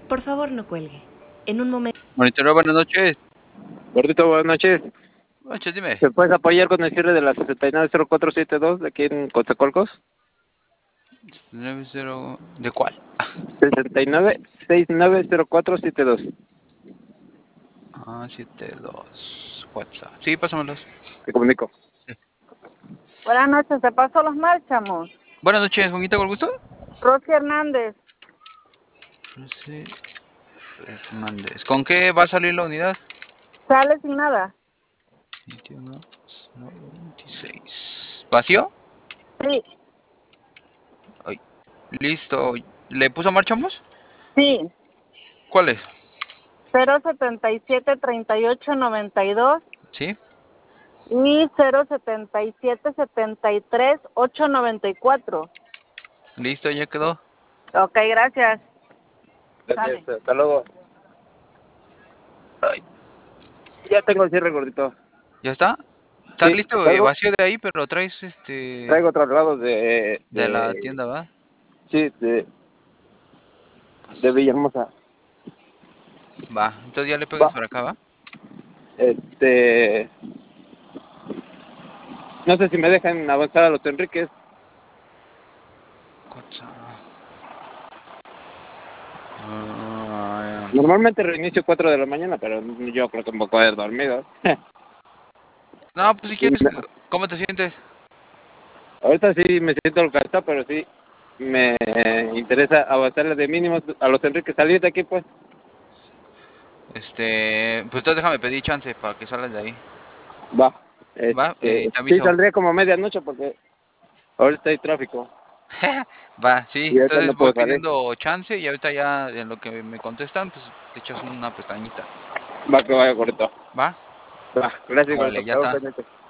Por favor, no cuelgue. En un momento... Monitoreo, buenas noches. Gordito, buenas noches. Buenas noches, dime. ¿Me puedes apoyar con el cierre de la 690472 de aquí en Coatzacoalcos? 90... ¿De cuál? 69690472. 72. WhatsApp. Sí, pásamelos. Te comunico. Buenas noches, te paso los márchamos. Buenas noches, ¿con quién tengo el gusto? Rosy Hernández, José Hernández. ¿Con qué va a salir la unidad? sale sin nada. 21, 26. ¿Vacío? Sí, Ay. Listo. ¿Le puso marchamos? sí. ¿Cuál es? 077 38 92 ¿Sí? y 077 73 894. Listo, ya quedó. Ok, gracias. Gracias, Sale. hasta luego. Ay. Ya tengo el cierre, gordito. ¿Ya está? Está Sí, listo, ¿traigo? vacío de ahí, pero traes Traigo traslados de la tienda, ¿va? Sí, de Villahermosa. Va, entonces ya le pegas Va. para acá, ¿va? No sé si me dejan avanzar a los Enríquez. Cocha. Normalmente reinicio 4 de la mañana, pero yo creo que un poco haber dormido. No, pues si quieres, ¿cómo te sientes? Ahorita sí me siento cansado, pero sí me interesa avanzarle de mínimo a los Enríquez. Salir de aquí, pues. Pues entonces déjame pedir chance para que salgas de ahí. Va. Va, te Sí, aviso. saldría como a medianoche porque ahorita hay tráfico. Va, sí, Y ahorita entonces no voy puedo salir. pidiendo chance y ahorita ya en lo que me contestan, pues te echas una pestañita. Va, que vaya correcto. ¿Va? Va, gracias, Órale, gordito. ya Quedo está. pendiente.